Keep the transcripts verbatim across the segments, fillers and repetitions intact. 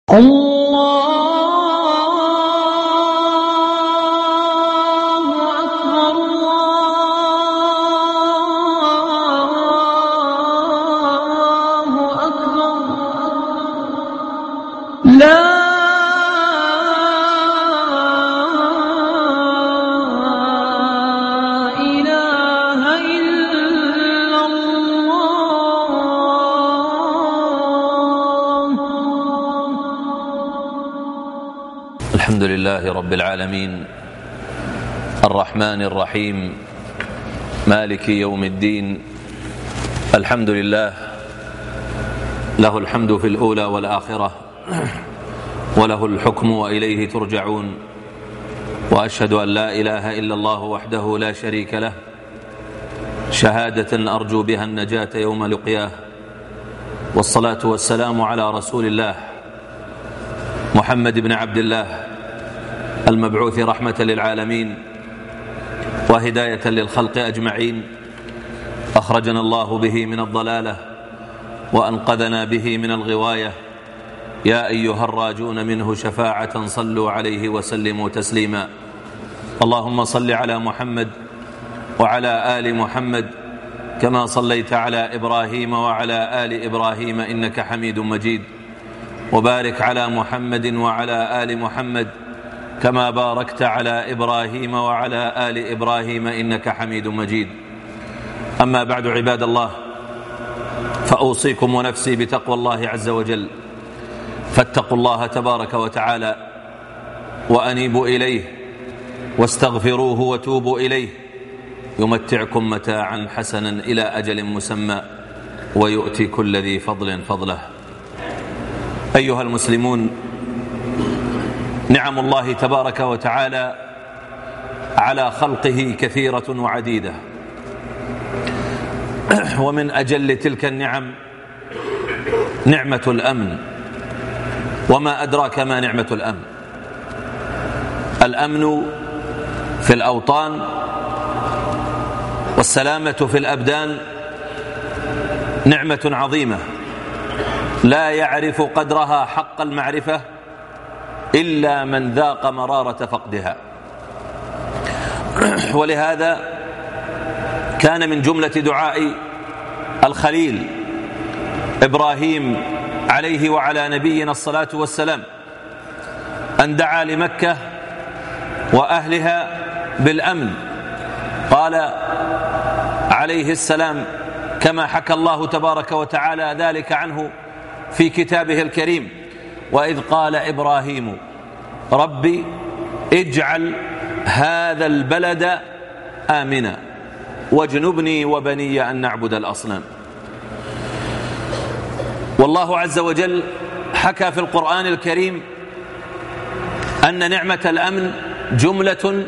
الله أكبر الله أكبر لا إله إلا الله. الحمد لله رب العالمين الرحمن الرحيم مالك يوم الدين. الحمد لله له الحمد في الأولى والآخرة وله الحكم وإليه ترجعون، وأشهد أن لا إله إلا الله وحده لا شريك له شهادة أرجو بها النجاة يوم لقياه، والصلاة والسلام على رسول الله محمد بن عبد الله المبعوث رحمة للعالمين وهداية للخلق أجمعين، أخرجنا الله به من الضلالة وأنقذنا به من الغواية. يا أيها الراجون منه شفاعة صلوا عليه وسلموا تسليما. اللهم صل على محمد وعلى آل محمد كما صليت على إبراهيم وعلى آل إبراهيم إنك حميد مجيد، وبارك على محمد وعلى آل محمد كما باركت على إبراهيم وعلى آل إبراهيم إنك حميد مجيد. أما بعد، عباد الله، فأوصيكم ونفسي بتقوى الله عز وجل، فاتقوا الله تبارك وتعالى وأنيبوا إليه واستغفروه وتوبوا إليه، يمتعكم متاعا حسنا إلى أجل مسمى ويؤتي كل ذي فضل فضله. أيها المسلمون، نعم الله تبارك وتعالى على خلقه كثيرة وعديدة، ومن أجل تلك النعم نعمة الأمن. وما أدراك ما نعمة الأمن؟ الأمن في الأوطان والسلامة في الأبدان نعمة عظيمة لا يعرف قدرها حق المعرفة إلا من ذاق مرارة فقدها. ولهذا كان من جملة دعاء الخليل إبراهيم عليه وعلى نبينا الصلاة والسلام أن دعا لمكة وأهلها بالأمن. قال عليه السلام كما حكى الله تبارك وتعالى ذلك عنه في كتابه الكريم: وإذ قال إبراهيم ربي اجعل هذا البلد آمنا واجنبني وبني أن نعبد الأصنام. والله عز وجل حكى في القرآن الكريم أن نعمة الأمن جملة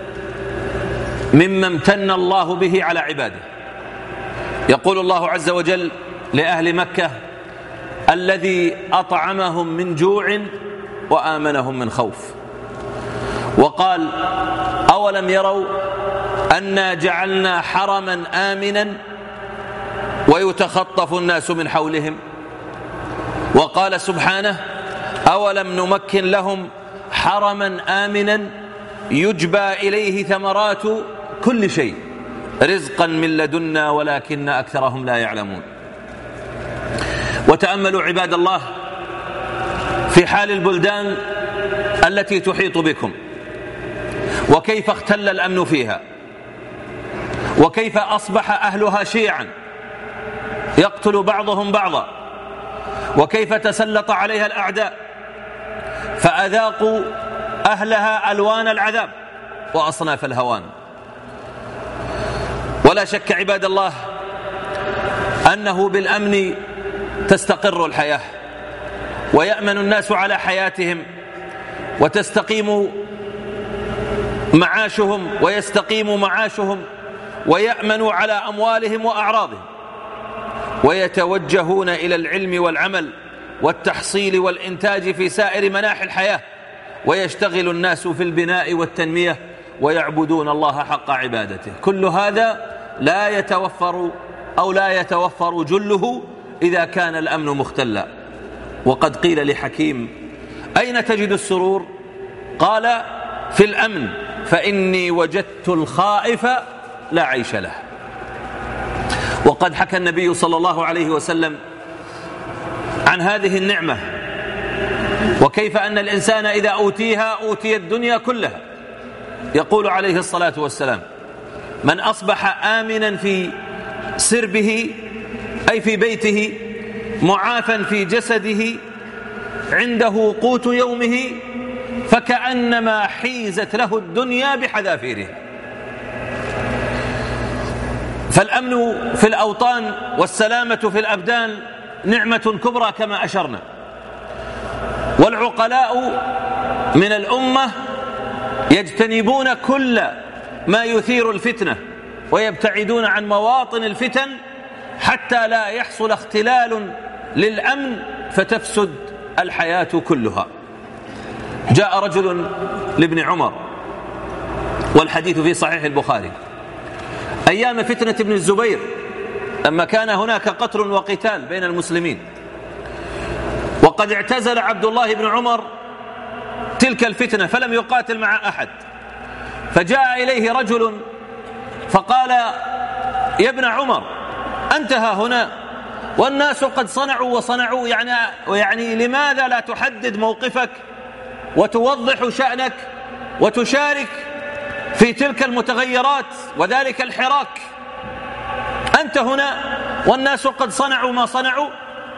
مما امتن الله به على عباده. يقول الله عز وجل لأهل مكة: الذي أطعمهم من جوع وآمنهم من خوف. وقال: أولم يروا أنا جعلنا حرما آمنا ويتخطف الناس من حولهم. وقال سبحانه: أولم نمكن لهم حرما آمنا يجبى إليه ثمرات كل شيء رزقا من لدنا ولكن أكثرهم لا يعلمون. وتأملوا عباد الله في حال البلدان التي تحيط بكم، وكيف اختل الأمن فيها، وكيف أصبح أهلها شيعا يقتل بعضهم بعضا، وكيف تسلط عليها الأعداء فأذاقوا أهلها ألوان العذاب وأصناف الهوان. ولا شك عباد الله أنه بالأمن تستقر الحياة ويأمن الناس على حياتهم وتستقيم معاشهم ويستقيم معاشهم ويأمنوا على أموالهم وأعراضهم، ويتوجهون إلى العلم والعمل والتحصيل والإنتاج في سائر مناحي الحياة، ويشتغل الناس في البناء والتنمية ويعبدون الله حق عبادته. كل هذا لا يتوفر أو لا يتوفر جله إذا كان الأمن مختلا. وقد قيل لحكيم أين تجد السرور؟ قال في الأمن، فإني وجدت الخائف لا عيش له. وقد حكى النبي صلى الله عليه وسلم عن هذه النعمة، وكيف أن الإنسان إذا أوتيها أوتي الدنيا كلها. يقول عليه الصلاة والسلام: من أصبح آمنا في سربه أي في بيته، معافا في جسده، عنده قوت يومه، فكأنما حيزت له الدنيا بحذافيره. فالأمن في الأوطان والسلامة في الأبدان نعمة كبرى كما أشرنا. والعقلاء من الأمة يجتنبون كل ما يثير الفتنة ويبتعدون عن مواطن الفتن حتى لا يحصل اختلال للأمن فتفسد الحياة كلها. جاء رجل لابن عمر، والحديث في صحيح البخاري، أيام فتنة ابن الزبير لما كان هناك قتل وقتال بين المسلمين، وقد اعتزل عبد الله بن عمر تلك الفتنة فلم يقاتل مع أحد. فجاء إليه رجل فقال: يا ابن عمر، أنت ها هنا والناس قد صنعوا وصنعوا، يعني, يعني لماذا لا تحدد موقفك وتوضح شأنك وتشارك في تلك المتغيرات وذلك الحراك؟ أنت هنا والناس قد صنعوا ما صنعوا،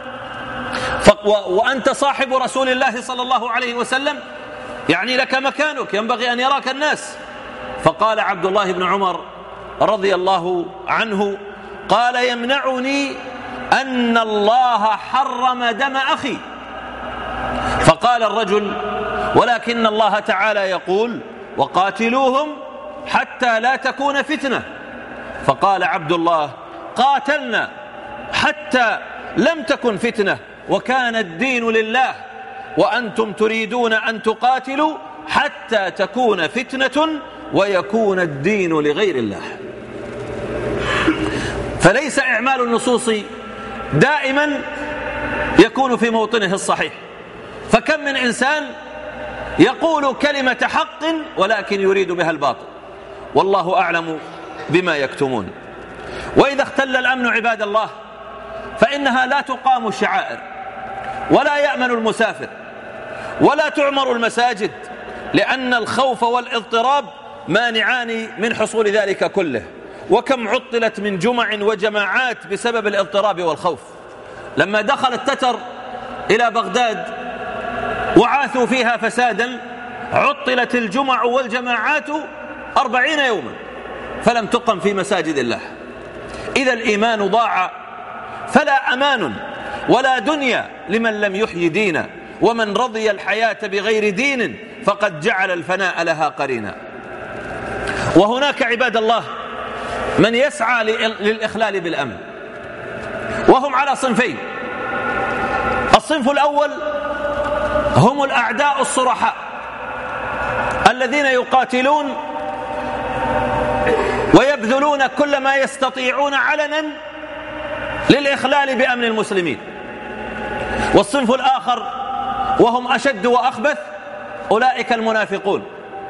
وأنت صاحب رسول الله صلى الله عليه وسلم، يعني لك مكانك، ينبغي أن يراك الناس. فقال عبد الله بن عمر رضي الله عنه: قال: يمنعني أن الله حرم دم أخي. فقال الرجل: ولكن الله تعالى يقول: وقاتلوهم حتى لا تكون فتنة. فقال عبد الله: قاتلنا حتى لم تكن فتنة وكان الدين لله، وأنتم تريدون أن تقاتلوا حتى تكون فتنة ويكون الدين لغير الله. فليس إعمال النصوص دائما يكون في موطنه الصحيح، فكم من إنسان يقول كلمة حق ولكن يريد بها الباطل، والله أعلم بما يكتمون. وإذا اختل الأمن عباد الله فإنها لا تقام الشعائر، ولا يأمن المسافر، ولا تعمر المساجد، لأن الخوف والاضطراب مانعان من حصول ذلك كله. وكم عطلت من جمع وجماعات بسبب الاضطراب والخوف. لما دخل التتر إلى بغداد وعاثوا فيها فسادا عطلت الجمع والجماعات أربعين يوما فلم تقم في مساجد الله. إذا الإيمان ضاع فلا أمان ولا دنيا لمن لم يحيي دينا، ومن رضي الحياة بغير دين فقد جعل الفناء لها قرينا. وهناك عباد الله من يسعى للإخلال بالأمن، وهم على صنفين. الصنف الأول هم الأعداء الصرحاء الذين يقاتلون ويبذلون كل ما يستطيعون علنا للإخلال بأمن المسلمين. والصنف الآخر وهم أشد وأخبث، أولئك المنافقون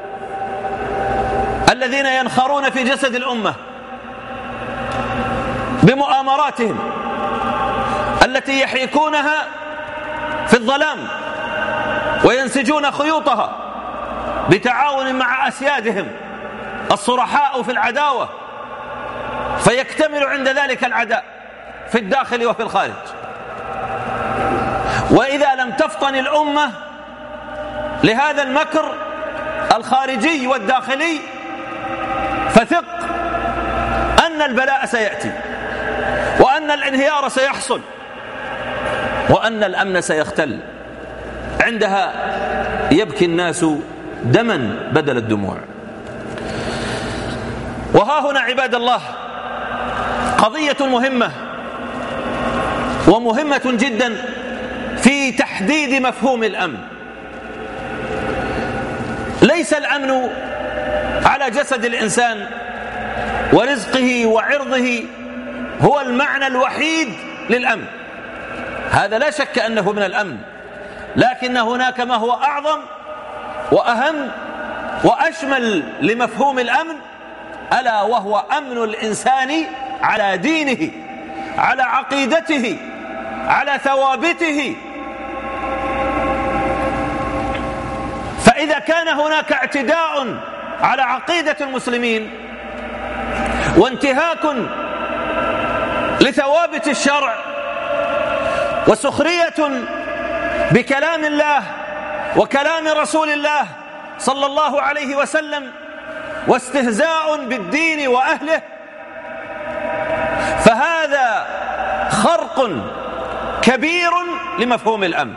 الذين ينخرون في جسد الأمة بمؤامراتهم التي يحيكونها في الظلام وينسجون خيوطها بتعاون مع أسيادهم الصرحاء في العداوة، فيكتمل عند ذلك العداء في الداخل وفي الخارج. وإذا لم تفطن الأمة لهذا المكر الخارجي والداخلي فثق أن البلاء سيأتي، وأن الانهيار سيحصل، وأن الأمن سيختل. عندها يبكي الناس دما بدل الدموع. وها هنا عباد الله قضية مهمة ومهمة جدا في تحديد مفهوم الأمن. ليس الأمن على جسد الإنسان ورزقه وعرضه هو المعنى الوحيد للأمن، هذا لا شك أنه من الأمن، لكن هناك ما هو أعظم وأهم وأشمل لمفهوم الأمن، ألا وهو أمن الإنسان على دينه، على عقيدته، على ثوابته. فإذا كان هناك اعتداء على عقيدة المسلمين وانتهاك لثوابت الشرع وسخرية بكلام الله وكلام رسول الله صلى الله عليه وسلم واستهزاء بالدين وأهله، فهذا خرق كبير لمفهوم الأمن.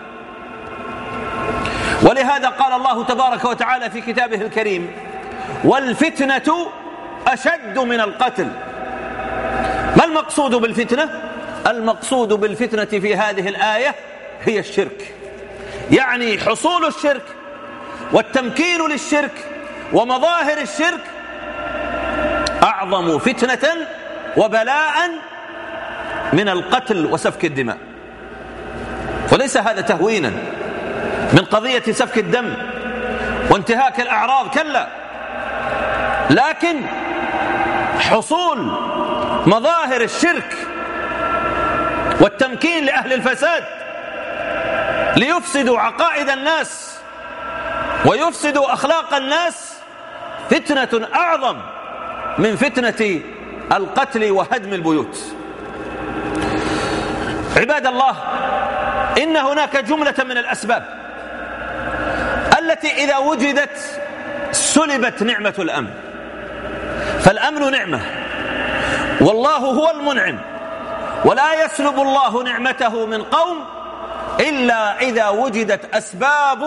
ولهذا قال الله تبارك وتعالى في كتابه الكريم: والفتنة أشد من القتل. ما المقصود بالفتنة؟ المقصود بالفتنة في هذه الآية هي الشرك، يعني حصول الشرك والتمكين للشرك ومظاهر الشرك أعظم فتنة وبلاء من القتل وسفك الدماء. وليس هذا تهوينا من قضية سفك الدم وانتهاك الأعراض، كلا، لكن حصول مظاهر الشرك والتمكين لأهل الفساد ليفسدوا عقائد الناس ويفسدوا أخلاق الناس فتنة أعظم من فتنة القتل وهدم البيوت. عباد الله، إن هناك جملة من الأسباب التي إذا وجدت سلبت نعمة الأمن. فالأمن نعمة، والله هو المنعم، ولا يسلب الله نعمته من قوم إلا إذا وجدت أسباب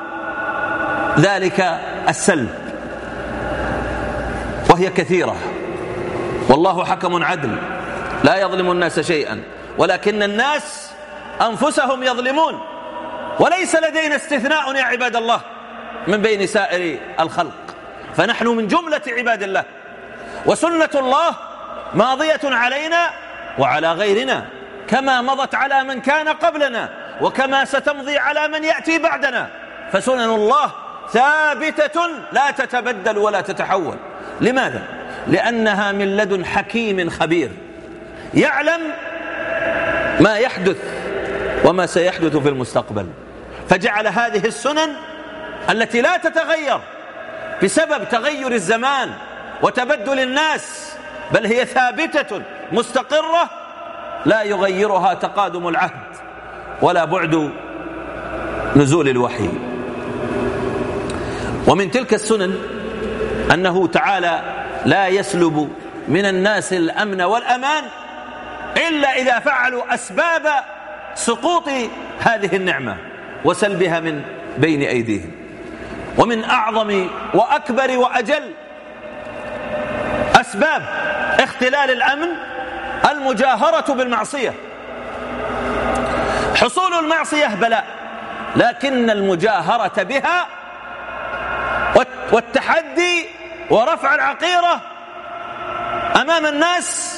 ذلك السلب، وهي كثيرة. والله حكم عدل لا يظلم الناس شيئا، ولكن الناس أنفسهم يظلمون. وليس لدينا استثناء يا عباد الله من بين سائر الخلق، فنحن من جملة عباد الله، وسنة الله ماضية علينا وعلى غيرنا كما مضت على من كان قبلنا وكما ستمضي على من يأتي بعدنا. فسنن الله ثابتة لا تتبدل ولا تتحول. لماذا؟ لأنها من لدن حكيم خبير يعلم ما يحدث وما سيحدث في المستقبل، فجعل هذه السنن التي لا تتغير بسبب تغير الزمان وتبدل الناس، بل هي ثابتة مستقرة لا يغيرها تقادم العهد ولا بعد نزول الوحي. ومن تلك السنن أنه تعالى لا يسلب من الناس الأمن والأمان إلا إذا فعلوا أسباب سقوط هذه النعمة وسلبها من بين أيديهم. ومن أعظم وأكبر وأجل أسباب اختلال الأمن المجاهرة بالمعصية. حصول المعصية بلاء، لكن المجاهرة بها والتحدي ورفع العقيرة أمام الناس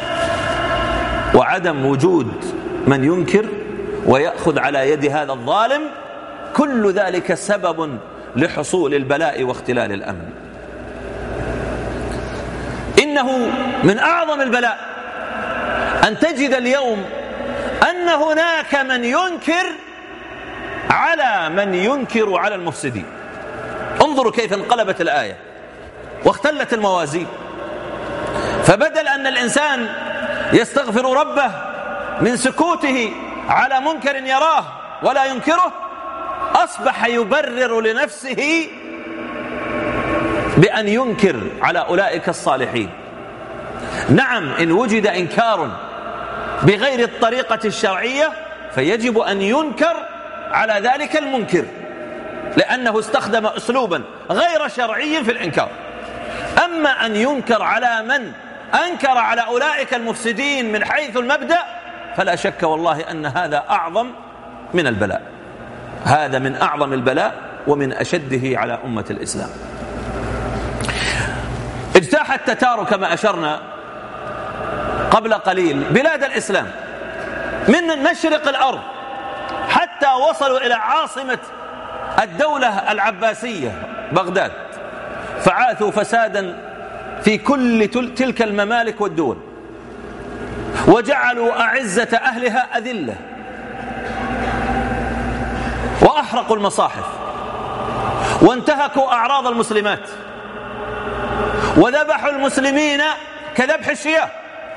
وعدم وجود من ينكر ويأخذ على يد هذا الظالم، كل ذلك سبب لحصول البلاء واختلال الأمن. إنه من أعظم البلاء أن تجد اليوم أن هناك من ينكر على من ينكر على المفسدين. انظروا كيف انقلبت الآية واختلت الموازين. فبدل أن الإنسان يستغفر ربه من سكوته على منكر يراه ولا ينكره، أصبح يبرر لنفسه بأن ينكر على أولئك الصالحين. نعم، إن وجد إنكار بغير الطريقة الشرعية فيجب أن ينكر على ذلك المنكر، لأنه استخدم أسلوبا غير شرعي في الإنكار. أما أن ينكر على من أنكر على أولئك المفسدين من حيث المبدأ، فلا شك والله أن هذا أعظم من البلاء. هذا من أعظم البلاء ومن أشده على أمة الإسلام. اجتاح التتار كما أشرنا قبل قليل بلاد الإسلام من مشرق الأرض حتى حتى وصلوا إلى عاصمة الدولة العباسية بغداد، فعاثوا فسادا في كل تلك الممالك والدول، وجعلوا أعزة أهلها أذلة، وأحرقوا المصاحف، وانتهكوا أعراض المسلمات، وذبحوا المسلمين كذبح الشياه،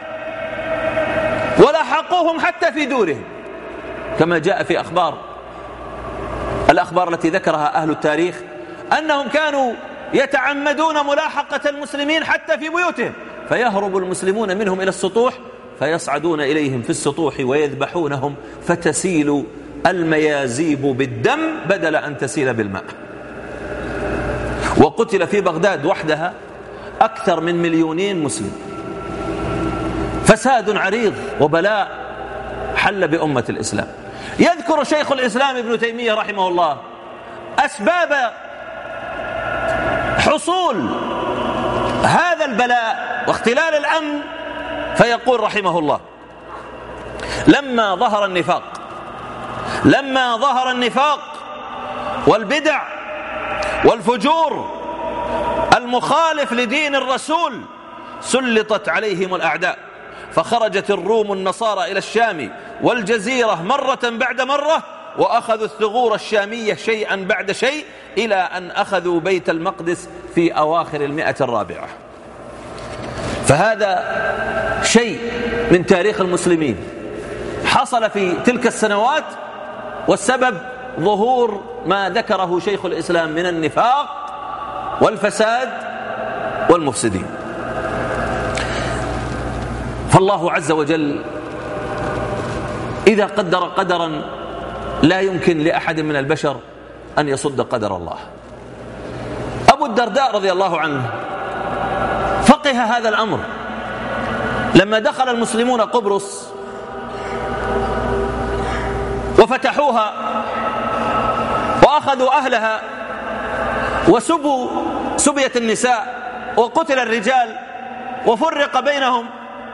ولحقوهم حتى في دورهم، كما جاء في أخبار الأخبار التي ذكرها أهل التاريخ أنهم كانوا يتعمدون ملاحقة المسلمين حتى في بيوتهم، فيهرب المسلمون منهم إلى السطوح فيصعدون إليهم في السطوح ويذبحونهم، فتسيل الميازيب بالدم بدل أن تسيل بالماء. وقتل في بغداد وحدها أكثر من مليونين مسلم. فساد عريض وبلاء حل بأمة الإسلام. يذكر شيخ الإسلام ابن تيمية رحمه الله أسباب حصول هذا البلاء واختلال الأمن، فيقول رحمه الله: لما ظهر النفاق لما ظهر النفاق والبدع والفجور المخالف لدين الرسول سلطت عليهم الأعداء، فخرجت الروم النصارى إلى الشام والجزيرة مرة بعد مرة، وأخذوا الثغور الشامية شيئا بعد شيء، إلى أن أخذوا بيت المقدس في أواخر المئة الرابعة. فهذا شيء من تاريخ المسلمين حصل في تلك السنوات، والسبب ظهور ما ذكره شيخ الإسلام من النفاق والفساد والمفسدين. فالله عز وجل إذا قدر قدرا لا يمكن لأحد من البشر أن يصد قدر الله. أبو الدرداء رضي الله عنه فقه هذا الأمر لما دخل المسلمون قبرص وفتحوها وأخذوا أهلها وسبوا سبية النساء وقتل الرجال وفرق بينهم،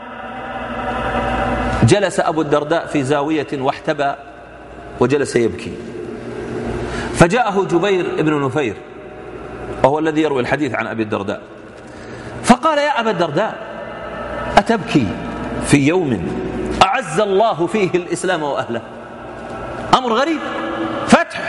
جلس أبو الدرداء في زاوية واحتبى وجلس يبكي. فجاءه جبير ابن نفير وهو الذي يروي الحديث عن أبي الدرداء، فقال: يا أبا الدرداء، أتبكي في يوم أعز الله فيه الإسلام وأهله؟ أمر غريب، فتح،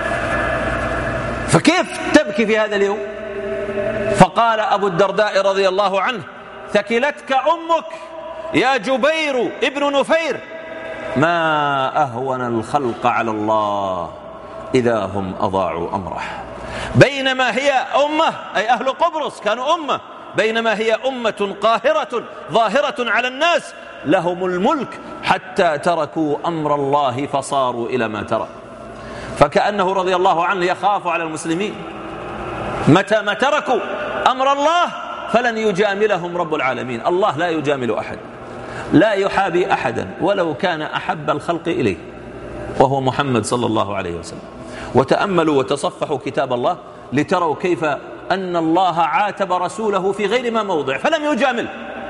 فكيف تبكي في هذا اليوم؟ فقال أبو الدرداء رضي الله عنه: ثكلتك أمك يا جبير ابن نفير، ما أهون الخلق على الله إذا هم أضاعوا أمره. بينما هي أمة، أي أهل قبرص كانوا أمة، بينما هي أمة قاهرة ظاهرة على الناس، لهم الملك حتى تركوا أمر الله فصاروا إلى ما ترك. فكأنه رضي الله عنه يخاف على المسلمين، متى ما تركوا أمر الله فلن يجاملهم رب العالمين. الله لا يجامل أحد، لا يحابي أحدا ولو كان أحب الخلق إليه، وهو محمد صلى الله عليه وسلم. وتأملوا وتصفحوا كتاب الله لتروا كيف أن الله عاتب رسوله في غير ما موضع فلم يجامل.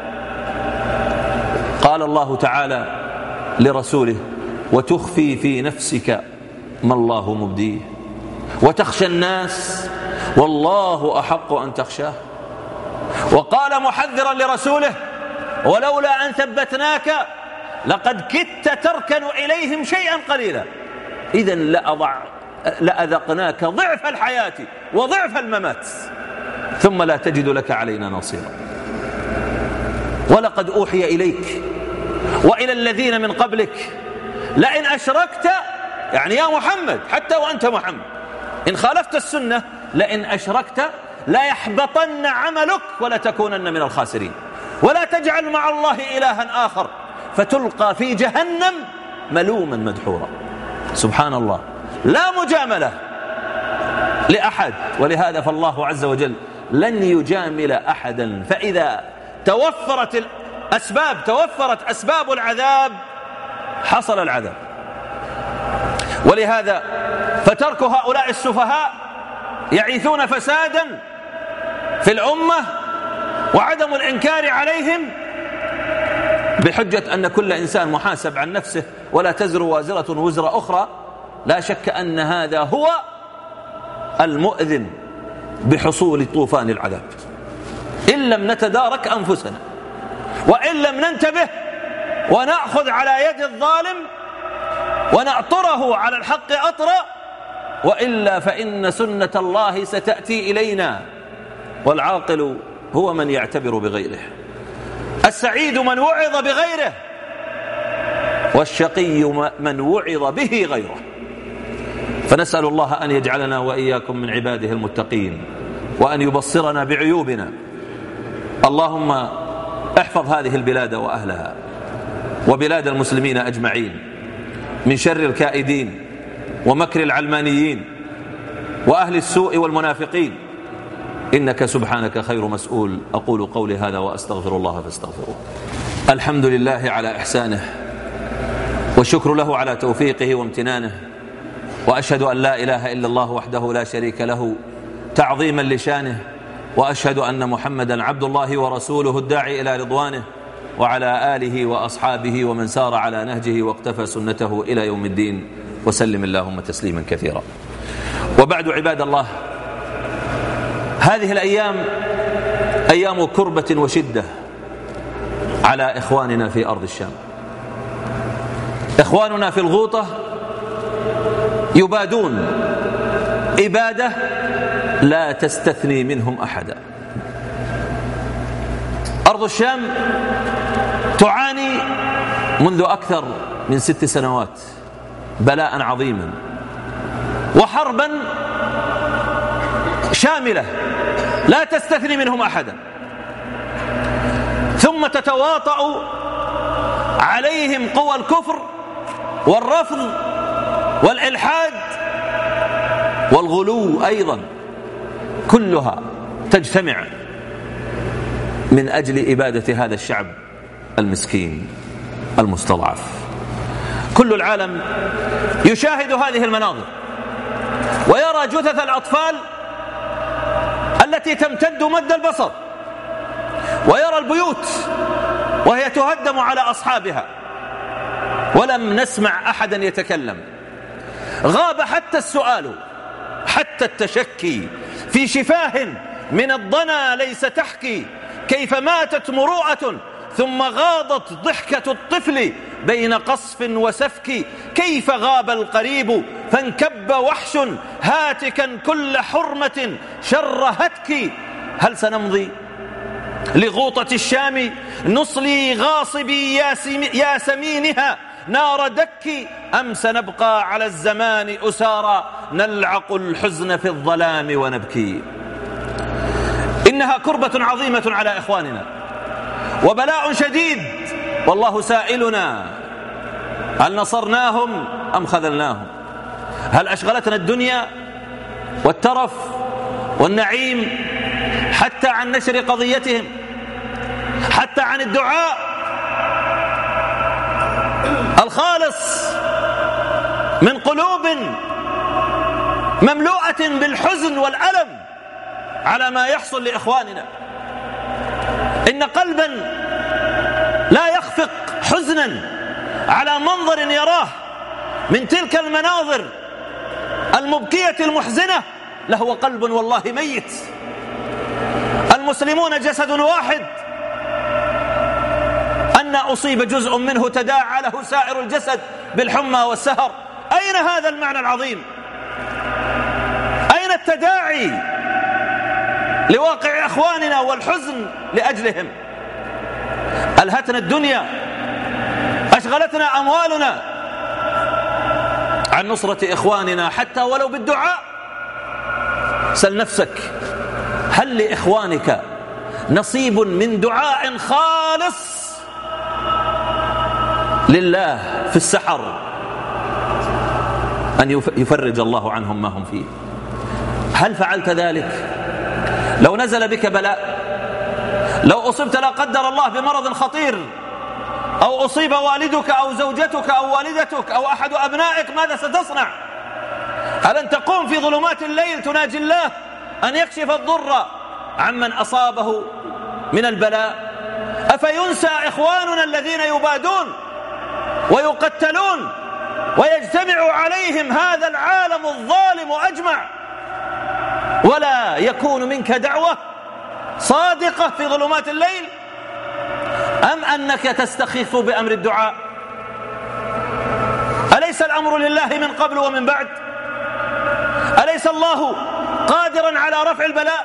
قال الله تعالى لرسوله: وتخفي في نفسك ما الله مبديه وتخشى الناس والله أحق أن تخشاه. وقال محذرا لرسوله: ولولا أن ثبتناك لقد كدت تركن إليهم شيئا قليلا، إذن لأضع لأذقناك ضعف الحياة وضعف الممات ثم لا تجد لك علينا نصيرا. ولقد أوحي إليك وإلى الذين من قبلك لئن أشركت، يعني يا محمد حتى وأنت محمد، إن خالفت السنة لئن أشركت لا يحبطن عملك ولا تكونن من الخاسرين، ولا تجعل مع الله إلها آخر فتلقى في جهنم ملوما مدحورا. سبحان الله، لا مجاملة لأحد، ولهذا فالله عز وجل لن يجامل أحدا. فإذا توفرت الأسباب توفرت أسباب العذاب حصل العذاب. ولهذا فترك هؤلاء السفهاء يعيثون فسادا في الأمة وعدم الإنكار عليهم بحجة أن كل إنسان محاسب عن نفسه ولا تزر وازرة وزر أخرى، لا شك أن هذا هو المؤذن بحصول طوفان العذاب إن لم نتدارك أنفسنا، وإن لم ننتبه ونأخذ على يد الظالم ونأطره على الحق أطرا، وإلا فإن سنة الله ستأتي إلينا. والعاقل هو من يعتبر بغيره، السعيد من وعظ بغيره، والشقي من وعظ به غيره. فنسأل الله أن يجعلنا وإياكم من عباده المتقين، وأن يبصرنا بعيوبنا. اللهم احفظ هذه البلاد وأهلها وبلاد المسلمين أجمعين من شر الكائدين ومكر العلمانيين وأهل السوء والمنافقين، إنك سبحانك خير مسؤول. أقول قولي هذا وأستغفر الله فاستغفروه. الحمد لله على إحسانه، والشكر له على توفيقه وامتنانه، وأشهد أن لا إله إلا الله وحده لا شريك له تعظيما لشانه، وأشهد أن محمدا عبد الله ورسوله الداعي إلى رضوانه، وعلى آله وأصحابه ومن سار على نهجه واقتفى سنته إلى يوم الدين، وسلم اللهم تسليما كثيرا. وبعد عباد الله، هذه الأيام أيام كربة وشدة على إخواننا في أرض الشام. إخواننا في الغوطة يبادون إبادة لا تستثني منهم أحدا. أرض الشام تعاني منذ أكثر من ست سنوات بلاء عظيما وحربا شاملة لا تستثني منهم أحدا، ثم تتواطأ عليهم قوى الكفر والرفض والإلحاد والغلو أيضا، كلها تجتمع من أجل إبادة هذا الشعب المسكين المستضعف. كل العالم يشاهد هذه المناظر ويرى جثث الأطفال التي تمتد مد البصر، ويرى البيوت وهي تهدم على أصحابها، ولم نسمع أحدا يتكلم. غاب حتى السؤال، حتى التشكي في شفاه من الضنا ليس تحكي، كيف ماتت مروءة ثم غاضت ضحكة الطفل بين قصف وسفك، كيف غاب القريب فانكب وحش هاتكا كل حرمة شر هتك. هل سنمضي لغوطة الشام نصلي غاصبي يا سمينها نار دك، أم سنبقى على الزمان أسارى نلعق الحزن في الظلام ونبكي؟ إنها كربة عظيمة على إخواننا وبلاء شديد، والله سائلنا هل نصرناهم أم خذلناهم؟ هل أشغلتنا الدنيا والترف والنعيم حتى عن نشر قضيتهم، حتى عن الدعاء الخالص من قلوب مملوءة بالحزن والألم على ما يحصل لإخواننا؟ إن قلبا لا يخفق حزنا على منظر يراه من تلك المناظر المبكية المحزنة لهو قلب والله ميت. المسلمون جسد واحد، أن أصيب جزء منه تداعى له سائر الجسد بالحمى والسهر. أين هذا المعنى العظيم؟ أين التداعي لواقع أخواننا والحزن لأجلهم؟ ألهتنا الدنيا، أشغلتنا أموالنا عن نصرة إخواننا حتى ولو بالدعاء. سل نفسك، هل لإخوانك نصيب من دعاء خالص لله في السحر أن يفرج الله عنهم ما هم فيه؟ هل فعلت ذلك؟ لو نزل بك بلاء، لو أصبت لا قدر الله بمرض خطير، أو أصيب والدك أو زوجتك أو والدتك أو أحد أبنائك، ماذا ستصنع؟ ألن تقوم في ظلمات الليل تناجي الله أن يكشف الضر عمن أصابه من البلاء؟ أفينسى إخواننا الذين يبادون ويقتلون ويجتمع عليهم هذا العالم الظالم أجمع ولا يكون منك دعوة صادقة في ظلمات الليل، أم أنك تستخف بأمر الدعاء؟ أليس الأمر لله من قبل ومن بعد؟ أليس الله قادرا على رفع البلاء؟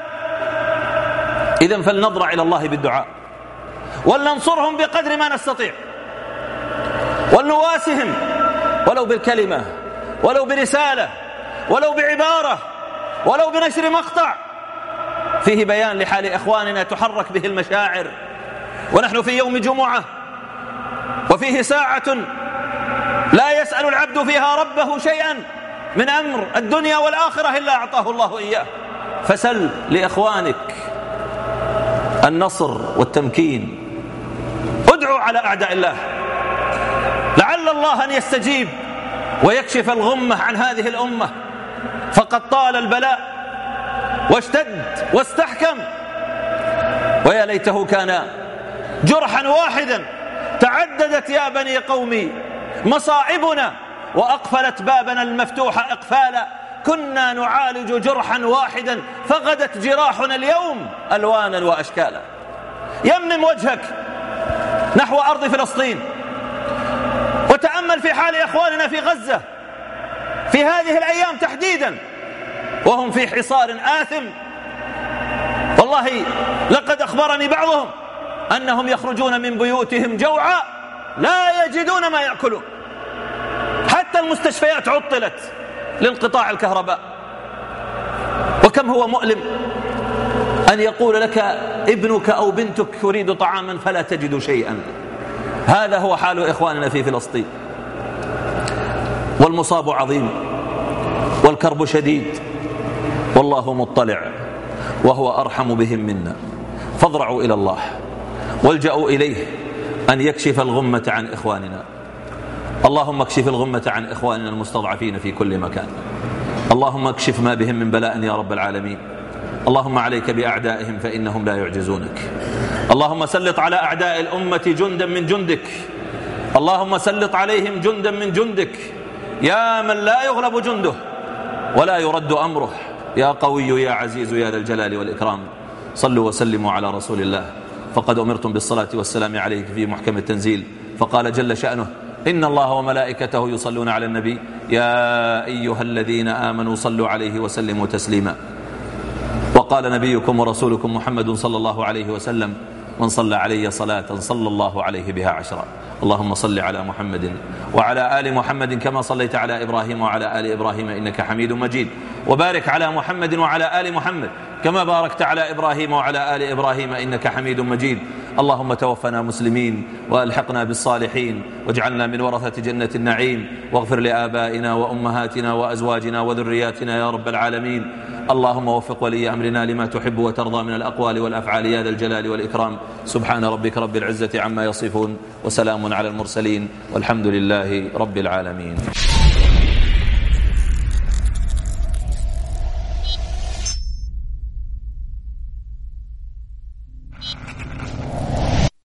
إذن فلنضرع إلى الله بالدعاء، ولننصرهم بقدر ما نستطيع، ولنواسهم ولو بالكلمة، ولو برسالة، ولو بعبارة، ولو بنشر مقطع فيه بيان لحال إخواننا تحرك به المشاعر. ونحن في يوم جمعة، وفيه ساعة لا يسأل العبد فيها ربه شيئا من أمر الدنيا والآخرة إلا أعطاه الله إياه. فسل لإخوانك النصر والتمكين، ادعوا على أعداء الله، لعل الله أن يستجيب ويكشف الغمة عن هذه الأمة، فقد طال البلاء واشتد واستحكم، ويا ليته كان جرحا واحدا. تعددت يا بني قومي مصائبنا وأقفلت بابنا المفتوح إقفالا، كنا نعالج جرحا واحدا فغدت جراحنا اليوم ألوانا وأشكالا. يمم وجهك نحو أرض فلسطين وتأمل في حال إخواننا في غزة في هذه الأيام تحديدا وهم في حصار آثم. والله لقد أخبرني بعضهم أنهم يخرجون من بيوتهم جوعا لا يجدون ما يأكلون، حتى المستشفيات عطلت لانقطاع الكهرباء. وكم هو مؤلم أن يقول لك ابنك أو بنتك يريد طعاما فلا تجد شيئا. هذا هو حال إخواننا في فلسطين، والمصاب عظيم والكرب شديد، والله مطلع وهو أرحم بهم منا. فاضرعوا إلى الله والجأوا إليه أن يكشف الغمة عن إخواننا. اللهم اكشف الغمة عن إخواننا المستضعفين في كل مكان. اللهم اكشف ما بهم من بلاء يا رب العالمين. اللهم عليك بأعدائهم فإنهم لا يعجزونك. اللهم سلط على أعداء الأمة جندا من جندك. اللهم سلط عليهم جندا من جندك يا من لا يغلب جنده ولا يرد أمره، يا قوي يا عزيز يا ذا الجلال والإكرام. صلوا وسلموا على رسول الله، فقد أمرتم بالصلاة والسلام عليه في محكم التنزيل، فقال جل شأنه: إن الله وملائكته يصلون على النبي يا أيها الذين آمنوا صلوا عليه وسلموا تسليما. وقال نبيكم ورسولكم محمد صلى الله عليه وسلم: من صلى علي صلاة صلى الله عليه بها عشرا. اللهم صل على محمد وعلى آل محمد كما صليت على إبراهيم وعلى آل إبراهيم إنك حميد مجيد، وبارك على محمد وعلى آل محمد كما باركت على إبراهيم وعلى آل إبراهيم إنك حميد مجيد. اللهم توفنا مسلمين وألحقنا بالصالحين، واجعلنا من ورثة جنة النعيم، واغفر لآبائنا وأمهاتنا وأزواجنا وذرياتنا يا رب العالمين. اللهم وفق ولي أمرنا لما تحب وترضى من الأقوال والأفعال يا ذا الجلال والإكرام. سبحان ربك رب العزة عما يصفون، وسلام على المرسلين، والحمد لله رب العالمين.